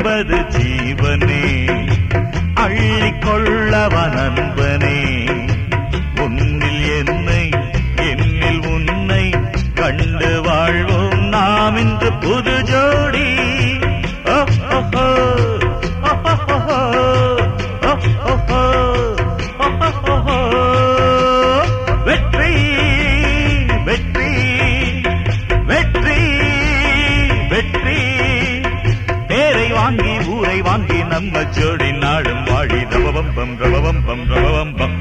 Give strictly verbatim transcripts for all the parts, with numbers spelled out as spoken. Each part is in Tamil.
என்பது ஜீவனே, அள்ளிக்கொள்ளவன் நண்பனே. உன்னில் என்னை என்னில் உன்னை கண்டு வாழ்வோம் நாம் இன்று புது ஜோடி. வெற்றி வெற்றி வெற்றி வெற்றி, பேரை வாங்கி ஊரை வாங்கி நம்ம ஜோடி நாடும் வாழி. ரவவம்பம் ரவவம்பம் ரவவம்பம்.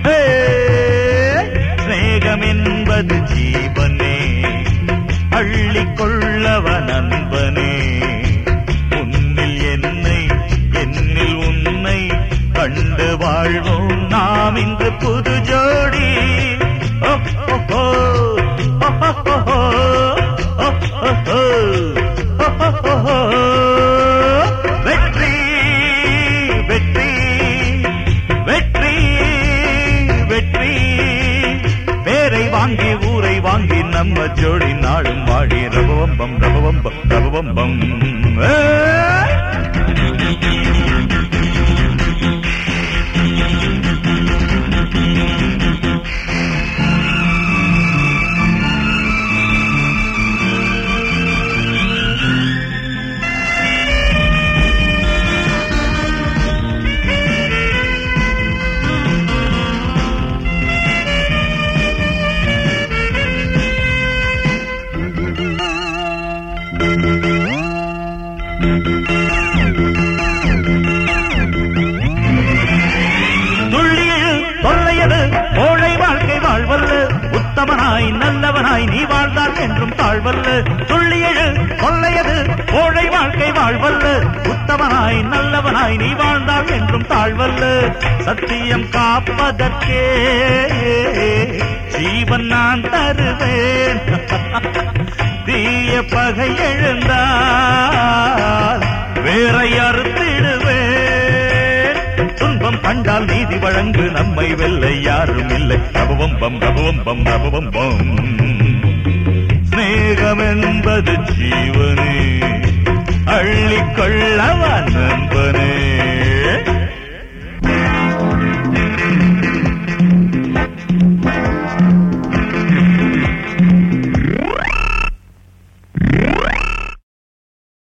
ஸ்நேகம் என்பது ஜீவனே, அள்ளிக்கொள்ளவன் நண்பனே. உன்னில் என்னை என்னில் உன்னை கண்டு வாழ்வோம் நாம் இன்று புது ஜோடி. வெற்றி வெற்றி வெற்றி வெற்றி, பேரை வாங்கி ஊரை வாங்கி நம்ம ஜோடி நாடும் வாழி. ரவவம்பம் ரவவம்பம் ரவவம்பம். கோழை வாழ்க்கை வாழ்வல்ல, உத்தமனாய் நல்லவனாய் நீ வாழ்ந்தால் என்றும் தாழ்வல்ல. துள்ளியழு கொள்ளையது கோழை வாழ்க்கை வாழ்வல்ல, உத்தமனாய் நல்லவனாய் நீ வாழ்ந்தால் என்றும் தாழ்வல்ல. சத்தியம் காப்பதற்கே ஜீவன் நான் தருவேன், தீய பகை எழுந்தால் வேறை அறுத்திடுவேன். துன்பம் கண்டால் நீதி வழங்கு, நம்மை வெல்ல யாரும் இல்லை. ரபவம்பம் ரபவம்பம் ரபவம்பம். ஸ்நேகம் என்பது ஜீவ